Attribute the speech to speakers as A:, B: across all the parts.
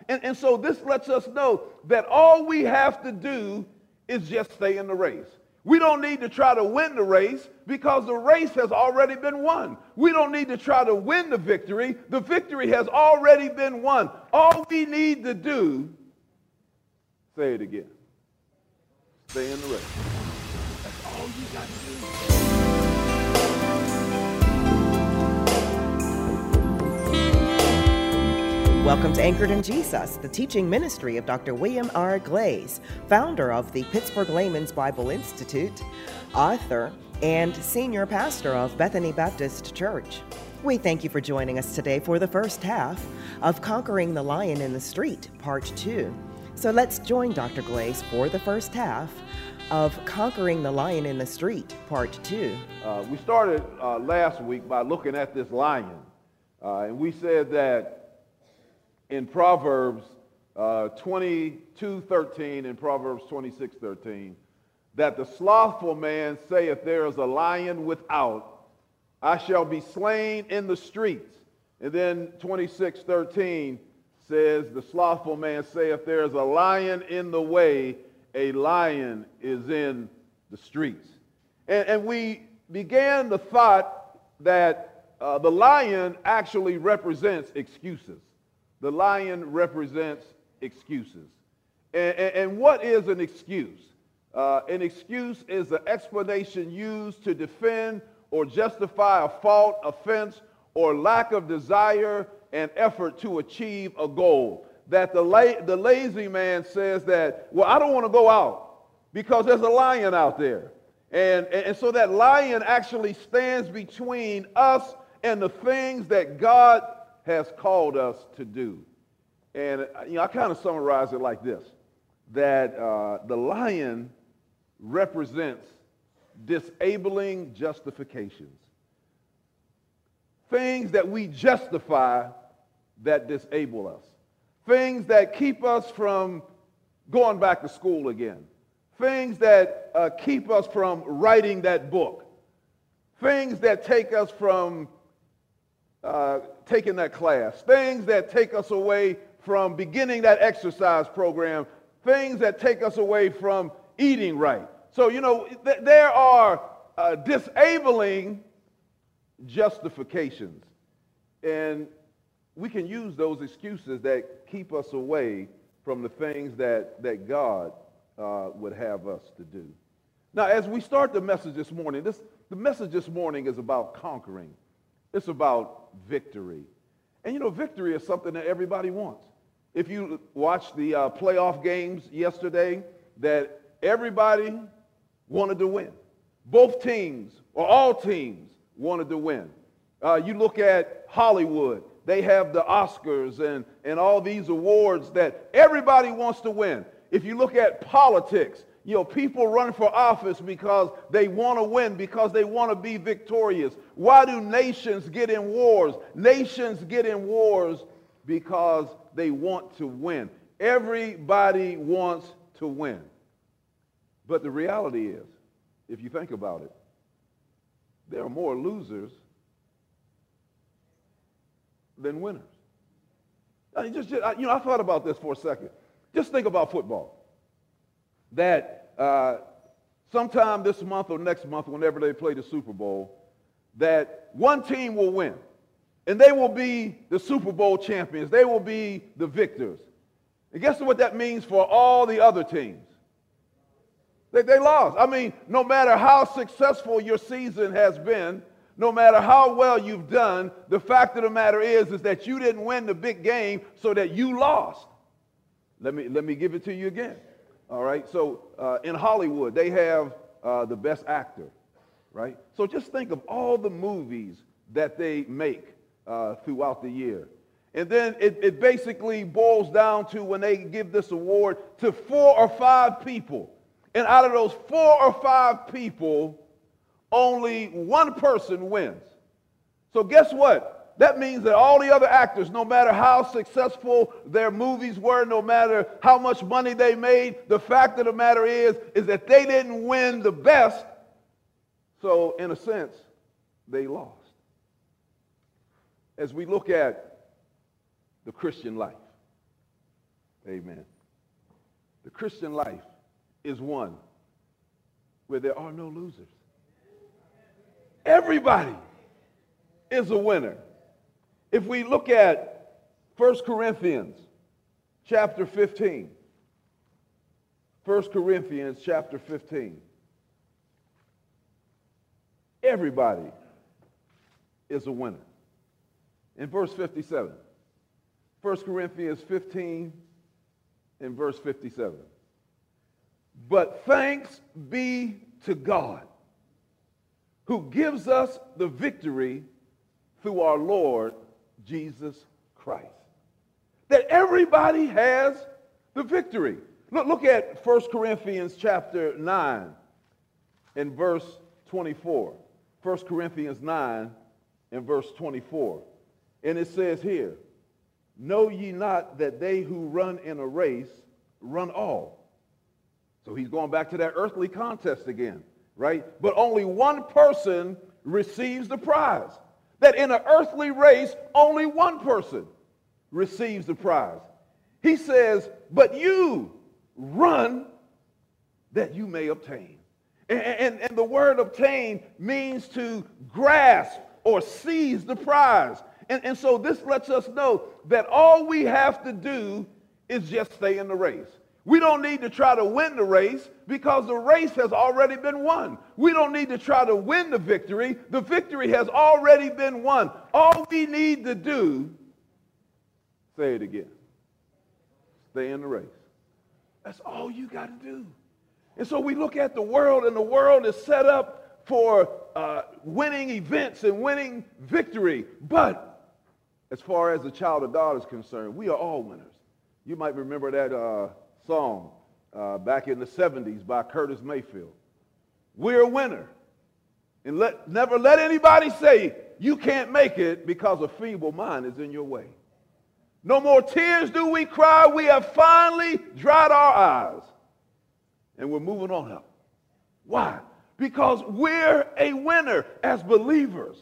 A: And so this lets us know that all we have to do is just stay in the race. We don't need to try to win the race because the race has already been won. We don't need to try to win the victory. The victory has already been won. All we need to do, say it again, stay in the race. That's all you got to do.
B: Welcome to Anchored in Jesus, the teaching ministry of Dr. William R. Glaze, founder of the Pittsburgh Layman's Bible Institute, author, and senior pastor of Bethany Baptist Church. We thank you for joining us today for the first half of Conquering the Lion in the Street, Part 2. So let's join Dr. Glaze for the first half of Conquering the Lion in the Street, Part 2.
A: We started last week by looking at this lion, and we said that in Proverbs 22:13 and Proverbs 26:13, that the slothful man saith, there is a lion without, I shall be slain in the streets. And then 26:13 says, the slothful man saith, there is a lion in the way, a lion is in the streets. And we began the thought that the lion actually represents excuses. The lion represents excuses. And what is an excuse? An excuse is an explanation used to defend or justify a fault, offense, or lack of desire and effort to achieve a goal. That the lazy man says that, well, I don't want to go out because there's a lion out there. And so that lion actually stands between us and the things that God has called us to do. And I kind of summarize it like this, that the lion represents disabling justifications. Things that we justify that disable us. Things that keep us from going back to school again. Things that keep us from writing that book. Things that take us from taking that class, things that take us away from beginning that exercise program, things that take us away from eating right. So, there are disabling justifications, and we can use those excuses that keep us away from the things that God would have us to do. Now, as we start the message this morning, the message this morning is about conquering. It's about victory. And victory is something that everybody wants. If you watched the playoff games yesterday, that everybody wanted to win. Both teams, or all teams, wanted to win. You look at Hollywood, they have the Oscars and all these awards that everybody wants to win. If you look at politics, people run for office because they want to win, because they want to be victorious. Why do nations get in wars? Nations get in wars because they want to win. Everybody wants to win. But the reality is, if you think about it, there are more losers than winners. I thought about this for a second. Just think about football. That sometime this month or next month, whenever they play the Super Bowl, that one team will win. And they will be the Super Bowl champions. They will be the victors. And guess what that means for all the other teams? They lost. I mean, no matter how successful your season has been, no matter how well you've done, the fact of the matter is that you didn't win the big game, so that you lost. Let me give it to you again. All right, so in Hollywood, they have the best actor, right? So just think of all the movies that they make throughout the year. And then it basically boils down to, when they give this award, to 4 or 5 people. And out of those 4 or 5 people, only one person wins. So guess what? That means that all the other actors, no matter how successful their movies were, no matter how much money they made, the fact of the matter is that they didn't win the best. So in a sense, they lost. As we look at the Christian life, Amen. The Christian life is one where there are no losers. Everybody is a winner. If we look at 1 Corinthians chapter 15, 1 Corinthians chapter 15, everybody is a winner. In verse 57, 1 Corinthians 15 and verse 57. But thanks be to God, who gives us the victory through our Lord Jesus Christ. That everybody has the victory. Look at 1 Corinthians chapter 9 and verse 24. 1 Corinthians 9 and verse 24. And it says here, know ye not that they who run in a race run all? So he's going back to that earthly contest again, right? But only one person receives the prize. That in an earthly race, only one person receives the prize. He says, but you run that you may obtain. And the word obtain means to grasp or seize the prize. And so this lets us know that all we have to do is just stay in the race. We don't need to try to win the race because the race has already been won. We don't need to try to win the victory. The victory has already been won. All we need to do, say it again, stay in the race. That's all you got to do. And so we look at the world, and the world is set up for winning events and winning victory. But as far as the child of God is concerned, we are all winners. You might remember that song back in the 70s by Curtis Mayfield. We're a winner. And never let anybody say you can't make it because a feeble mind is in your way. No more tears do we cry. We have finally dried our eyes. And we're moving on up. Why? Because we're a winner as believers.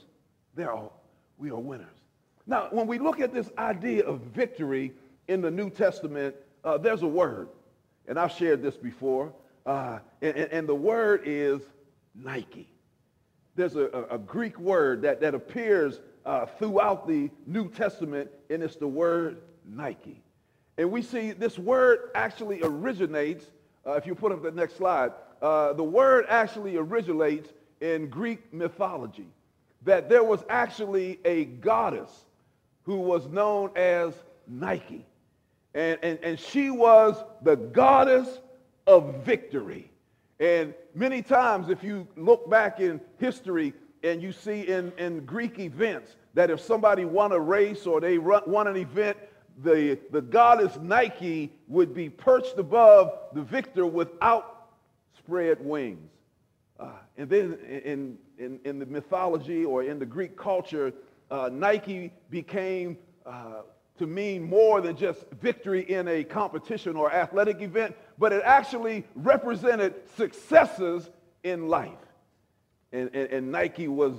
A: We are winners. Now, when we look at this idea of victory in the New Testament, there's a word, and I've shared this before, and the word is Nike. There's a Greek word that appears throughout the New Testament, and it's the word Nike. And we see this word actually originates, if you put up the next slide, the word actually originates in Greek mythology, that there was actually a goddess who was known as Nike. And she was the goddess of victory. And many times, if you look back in history and you see in Greek events that if somebody won a race or they won an event, the goddess Nike would be perched above the victor with outspread wings. And then in the mythology or in the Greek culture, Nike became to mean more than just victory in a competition or athletic event, but it actually represented successes in life. And Nike was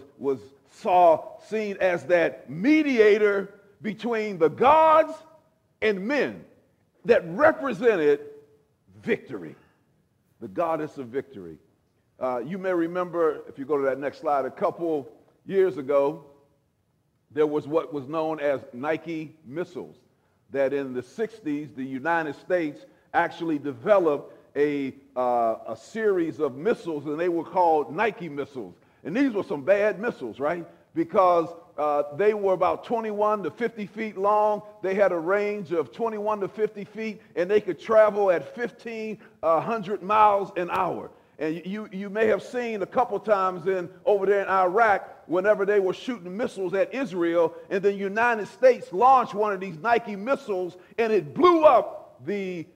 A: seen as that mediator between the gods and men that represented victory, the goddess of victory. You may remember, if you go to that next slide, a couple years ago, there was what was known as Nike missiles, that in the 60s, the United States actually developed a series of missiles, and they were called Nike missiles. And these were some bad missiles, right? Because they were about 21 to 50 feet long. They had a range of 21 to 50 feet, and they could travel at 1,500 miles an hour. And you may have seen a couple times over there in Iraq, whenever they were shooting missiles at Israel, and the United States launched one of these Nike missiles, and it blew up the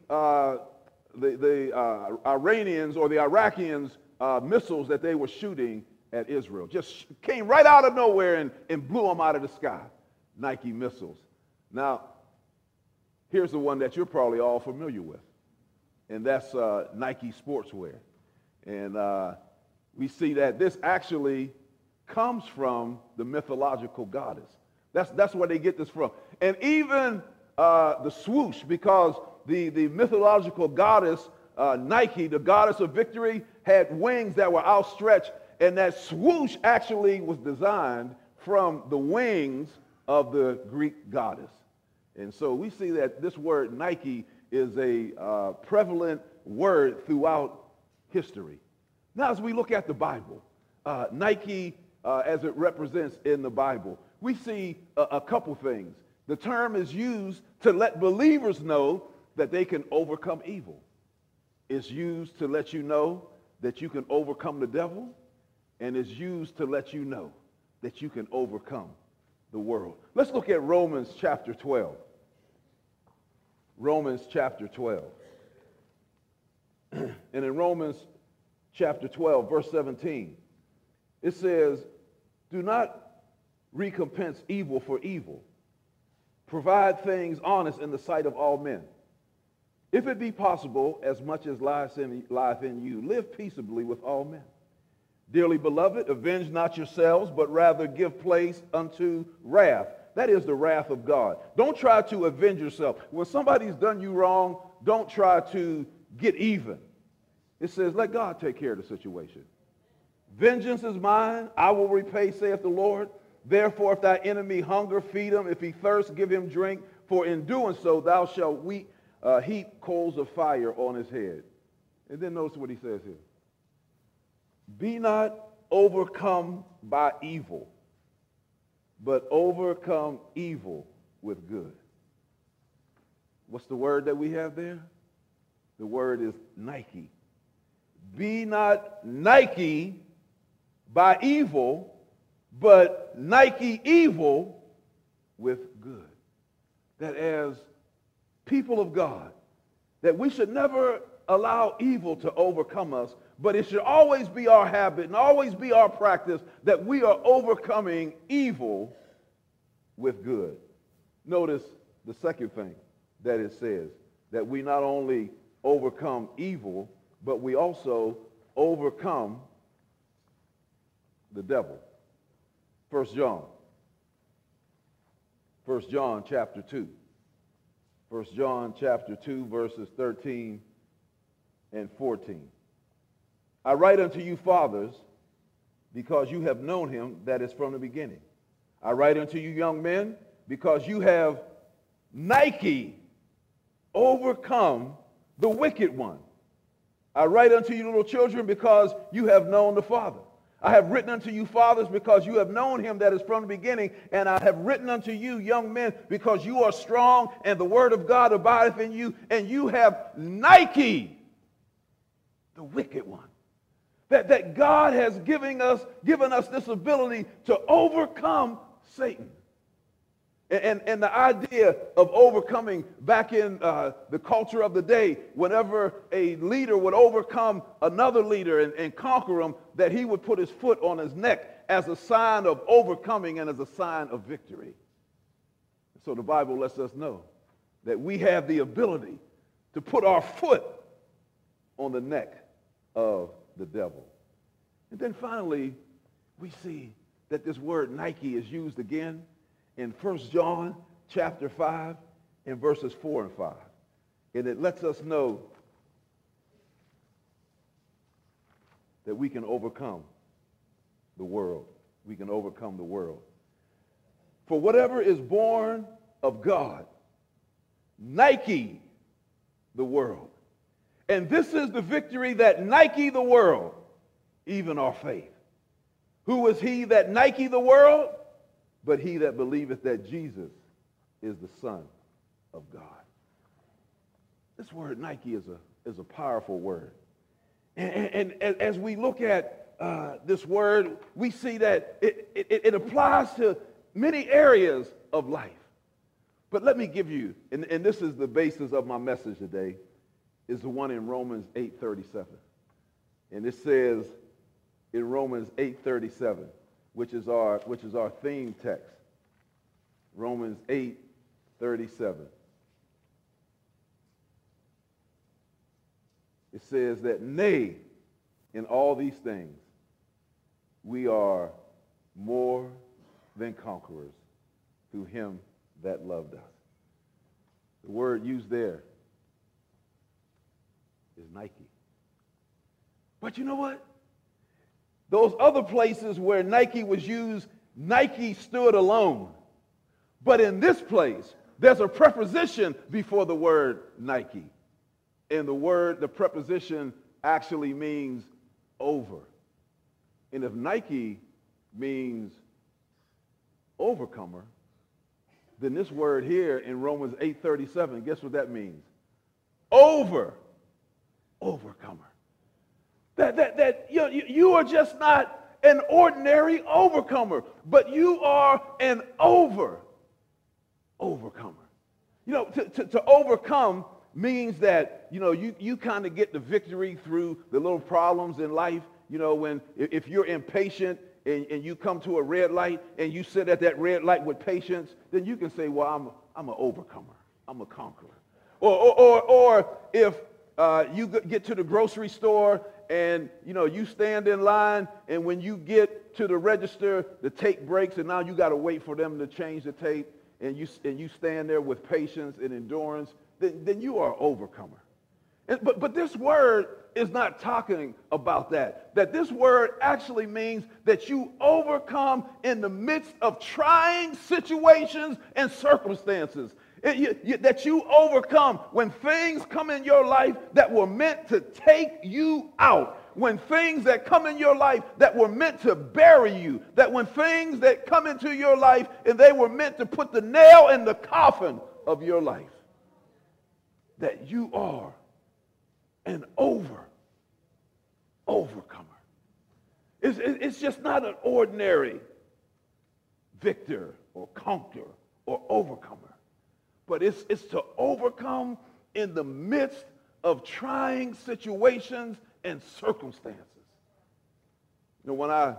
A: Iranians or the Iraqians' missiles that they were shooting at Israel. Just came right out of nowhere and blew them out of the sky. Nike missiles. Now, here's the one that you're probably all familiar with, and that's Nike sportswear. And we see that this actually comes from the mythological goddess. That's where they get this from. And even the swoosh, because the mythological goddess Nike, the goddess of victory, had wings that were outstretched, and that swoosh actually was designed from the wings of the Greek goddess. And so we see that this word Nike is a prevalent word throughout history. Now, as we look at the Bible, Nike, as it represents in the Bible, we see a couple things. The term is used to let believers know that they can overcome evil. It's used to let you know that you can overcome the devil, and it's used to let you know that you can overcome the world. Let's look at Romans chapter 12. Romans chapter 12. And in Romans chapter 12, verse 17, it says, do not recompense evil for evil. Provide things honest in the sight of all men. If it be possible, as much as lieth in you, live peaceably with all men. Dearly beloved, avenge not yourselves, but rather give place unto wrath. That is the wrath of God. Don't try to avenge yourself. When somebody's done you wrong, don't try to get even. It says, let God take care of the situation. Vengeance is mine, I will repay, saith the Lord. Therefore, if thy enemy hunger, feed him. If he thirst, give him drink. For in doing so, thou shalt heap coals of fire on his head. And then notice what he says here. Be not overcome by evil, but overcome evil with good. What's the word that we have there? The word is Nike. Be not Nike by evil, but Nike evil with good. That as people of God, that we should never allow evil to overcome us, but it should always be our habit and always be our practice that we are overcoming evil with good. Notice the second thing that it says, that we not only overcome evil, but we also overcome the devil. 1 John chapter 2. 1 John chapter 2, verses 13 and 14. I write unto you, fathers, because you have known him that is from the beginning. I write unto you, young men, because you have Nike overcome the wicked one. I write unto you, little children, because you have known the Father. I have written unto you, fathers, because you have known him that is from the beginning. And I have written unto you, young men, because you are strong, and the word of God abideth in you, and you have Nike the wicked one. That God has given us this ability to overcome Satan. And the idea of overcoming back in the culture of the day, whenever a leader would overcome another leader and conquer him, that he would put his foot on his neck as a sign of overcoming and as a sign of victory. So the Bible lets us know that we have the ability to put our foot on the neck of the devil. And then finally, we see that this word Nike is used again in 1 John chapter 5 and verses 4 and 5. And it lets us know that we can overcome the world. We can overcome the world. For whatever is born of God, Nike the world. And this is the victory that Nike the world, even our faith. Who is he that Nike the world? But he that believeth that Jesus is the Son of God. This word Nike is a powerful word. And as we look at this word, we see that it applies to many areas of life. But let me give you, and this is the basis of my message today, is the one in Romans 8:37. And it says in Romans 8:37, which is our theme text. Romans 8:37. It says that, nay, in all these things, we are more than conquerors through him that loved us. The word used there is Nike. But you know what? Those other places where Nike was used, Nike stood alone. But in this place, there's a preposition before the word Nike. And the preposition actually means over. And if Nike means overcomer, then this word here in Romans 8:37, guess what that means? Overcomer. That you are just not an ordinary overcomer, but you are an overcomer. You know, to overcome means that, you know, you kind of get the victory through the little problems in life. You know, if you're impatient and you come to a red light and you sit at that red light with patience, then you can say, well, I'm an overcomer. I'm a conqueror. Or if you get to the grocery store and, you know, you stand in line, and when you get to the register, the tape breaks, and now you got to wait for them to change the tape, and you stand there with patience and endurance, then you are an overcomer. But this word is not talking about that. That this word actually means that you overcome in the midst of trying situations and circumstances. That you overcome when things come in your life that were meant to take you out. When things that come in your life that were meant to bury you. That when things that come into your life and they were meant to put the nail in the coffin of your life. That you are an overcomer. It's just not an ordinary victor or conqueror or overcomer. But it's to overcome in the midst of trying situations and circumstances. You know, when I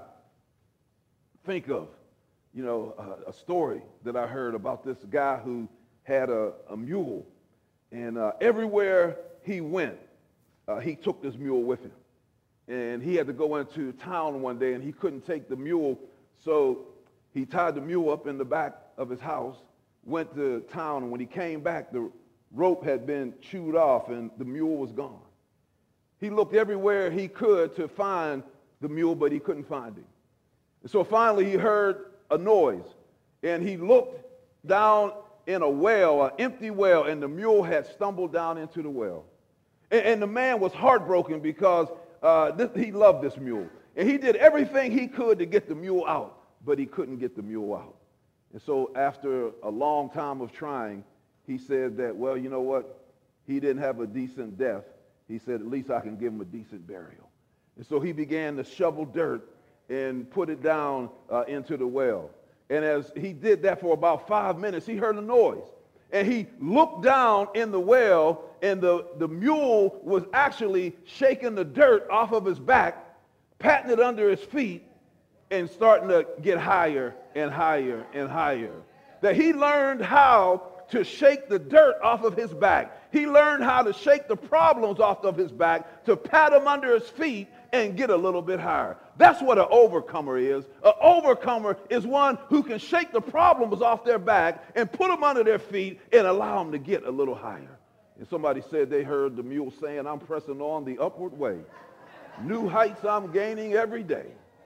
A: think of, you know, a story that I heard about this guy who had a mule, and everywhere he went, he took this mule with him. And he had to go into town one day, and he couldn't take the mule, so he tied the mule up in the back of his house, went to town, and when he came back, the rope had been chewed off, and the mule was gone. He looked everywhere he could to find the mule, but he couldn't find him. And so finally he heard a noise, and he looked down in a well, an empty well, and the mule had stumbled down into the well. And the man was heartbroken because he loved this mule. And he did everything he could to get the mule out, but he couldn't get the mule out. And so after a long time of trying, he said that, well, you know what? He didn't have a decent death. He said, at least I can give him a decent burial. And so he began to shovel dirt and put it down into the well. And as he did that for about 5 minutes, he heard a noise. And he looked down in the well, and the mule was actually shaking the dirt off of his back, patting it under his feet, and starting to get higher and higher and higher. That he learned how to shake the dirt off of his back. He learned how to shake the problems off of his back, to pat them under his feet and get a little bit higher. That's what an overcomer is. An overcomer is one who can shake the problems off their back and put them under their feet and allow them to get a little higher. And somebody said they heard the mule saying, I'm pressing on the upward way. New heights I'm gaining every day.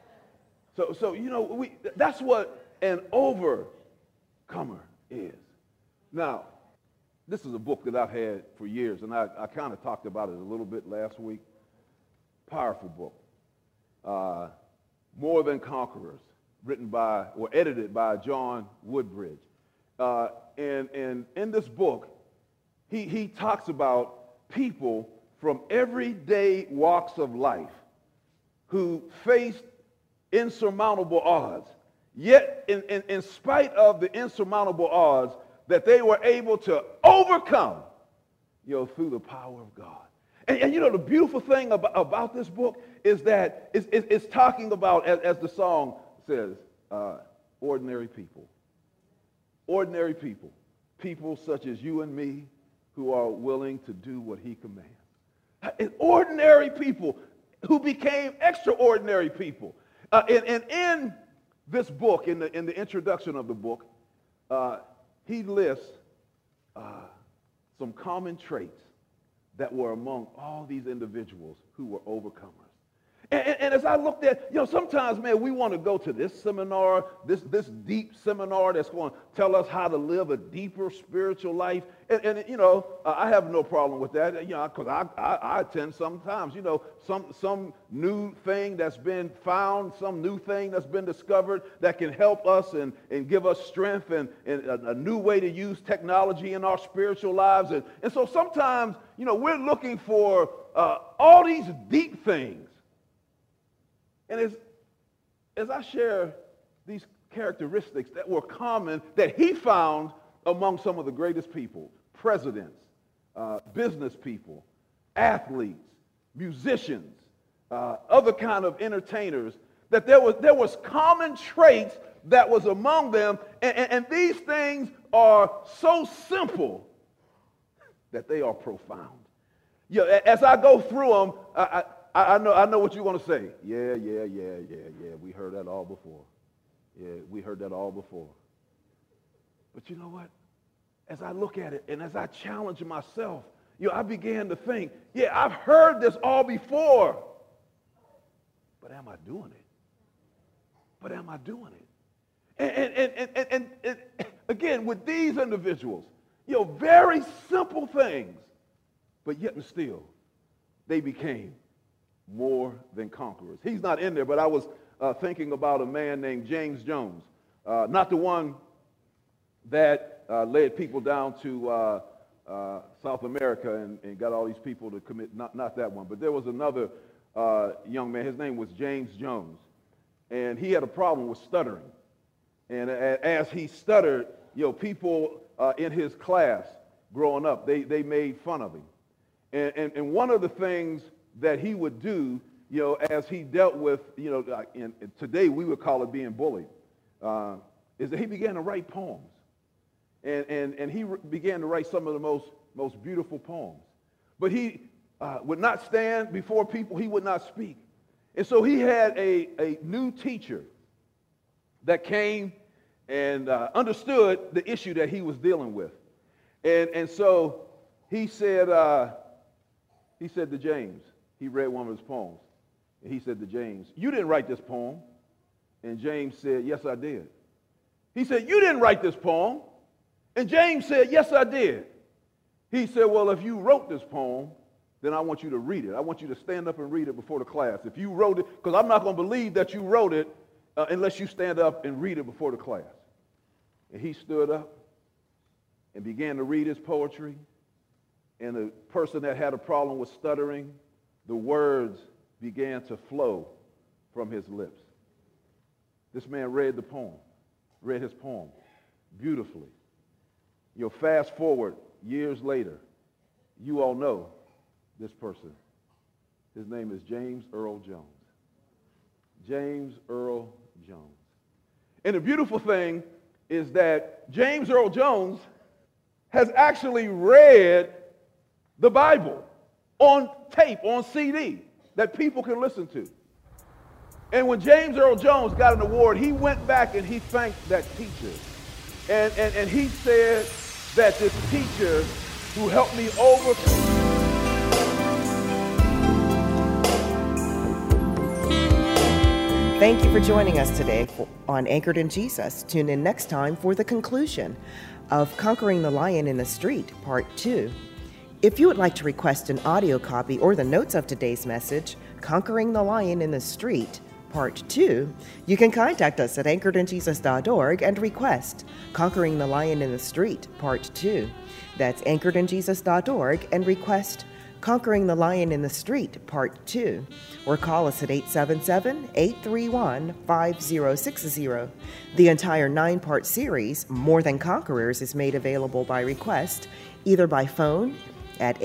A: So you know, that's what an overcomer is. Now, this is a book that I've had for years, and I kind of talked about it a little bit last week. Powerful book. More Than Conquerors, written by or edited by John Woodbridge. And in this book, he talks about people from everyday walks of life who faced insurmountable odds. Yet, in spite of the insurmountable odds, that they were able to overcome, you know, through the power of God. And you know, the beautiful thing about this book is that it's talking about, as the song says, ordinary people. Ordinary people. People such as you and me who are willing to do what he commands. And ordinary people who became extraordinary people. And in this book, in the introduction of the book, he lists some common traits that were among all these individuals who were overcomers. And as I looked at, sometimes, man, we want to go to this seminar, this deep seminar that's going to tell us how to live a deeper spiritual life. And I have no problem with that, because I attend sometimes, some new thing that's been found, some new thing that's been discovered that can help us and give us strength and a new way to use technology in our spiritual lives. And so sometimes, we're looking for all these deep things. And as I share these characteristics that were common, that he found among some of the greatest people, presidents, business people, athletes, musicians, other kind of entertainers, that there was common traits that was among them, and these things are so simple that they are profound. As I go through them, I know what you're going to say. Yeah. We heard that all before. Yeah, we heard that all before. But you know what? As I look at it and as I challenge myself, I began to think, I've heard this all before. But am I doing it? And again, with these individuals, very simple things, but yet and still, they became more than conquerors. He's not in there, but I was thinking about a man named James Jones, not the one that led people down to South America and got all these people to commit, not that one, but there was another young man. His name was James Jones, and he had a problem with stuttering. And as he stuttered, people in his class growing up, they made fun of him. And one of the things that he would do, as he dealt with, and today we would call it being bullied, is that he began to write poems. And he began to write some of the most beautiful poems. But he would not stand before people. He would not speak. And so he had a new teacher that came and understood the issue that he was dealing with. And so he said to James, he read one of his poems, and he said to James, "You didn't write this poem." And James said, "Yes, I did." He said, "You didn't write this poem." And James said, "Yes, I did." He said, "Well, if you wrote this poem, then I want you to read it. I want you to stand up and read it before the class. If you wrote it, because I'm not going to believe that you wrote it unless you stand up and read it before the class." And he stood up and began to read his poetry. And the person that had a problem with stuttering, the words began to flow from his lips. This man read his poem beautifully. Fast forward years later, you all know this person. His name is James Earl Jones. James Earl Jones. And the beautiful thing is that James Earl Jones has actually read the Bible on tape, on CD, that people can listen to. And when James Earl Jones got an award, he went back and he thanked that teacher. And he said that this teacher who helped me overcome.
B: Thank you for joining us today on Anchored in Jesus. Tune in next time for the conclusion of Conquering the Lion in the Street, Part 2. If you would like to request an audio copy or the notes of today's message, Conquering the Lion in the Street, Part 2, you can contact us at anchoredinjesus.org and request Conquering the Lion in the Street, Part 2. That's anchoredinjesus.org and request Conquering the Lion in the Street, Part 2. Or call us at 877-831-5060. The entire 9-part series, More Than Conquerors, is made available by request, either by phone at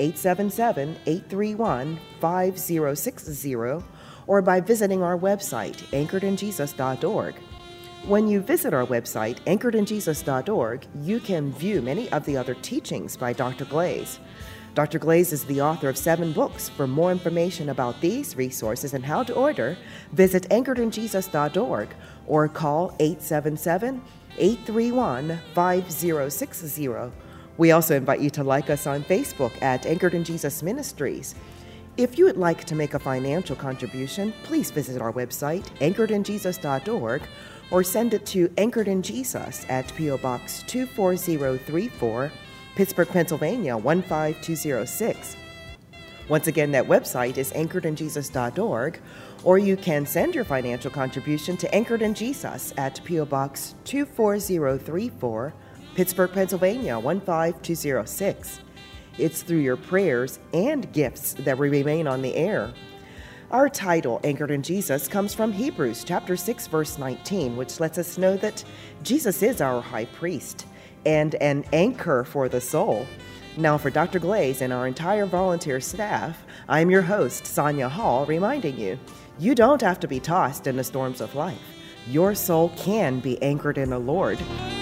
B: 877-831-5060 or by visiting our website, anchoredinjesus.org. When you visit our website, anchoredinjesus.org, you can view many of the other teachings by Dr. Glaze. Dr. Glaze is the author of 7 books. For more information about these resources and how to order, visit anchoredinjesus.org or call 877-831-5060. We also invite you to like us on Facebook at Anchored in Jesus Ministries. If you would like to make a financial contribution, please visit our website, anchoredinjesus.org, or send it to Anchored in Jesus at P.O. Box 24034, Pittsburgh, Pennsylvania 15206. Once again, that website is anchoredinjesus.org, or you can send your financial contribution to Anchored in Jesus at P.O. Box 24034, Pittsburgh, Pennsylvania 15206. It's through your prayers and gifts that we remain on the air. Our title, Anchored in Jesus, comes from Hebrews chapter 6, verse 19, which lets us know that Jesus is our high priest and an anchor for the soul. Now for Dr. Glaze and our entire volunteer staff, I'm your host, Sonia Hall, reminding you, you don't have to be tossed in the storms of life. Your soul can be anchored in the Lord.